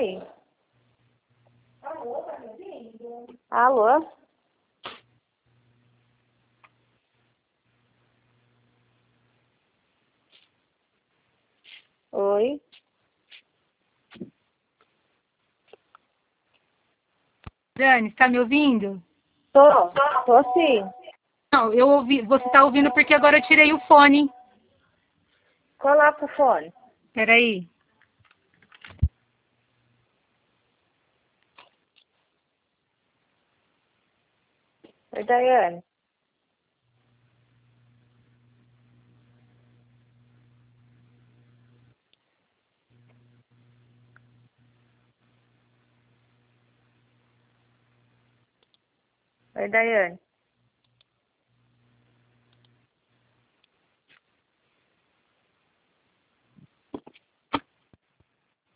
Oi? Alô, tá me ouvindo? Alô? Oi? Dani, está me ouvindo? Tô sim. Não, eu ouvi. Você está ouvindo porque agora eu tirei o fone. Coloca o fone. Peraí. Oi, Daiane. Oi, Daiane.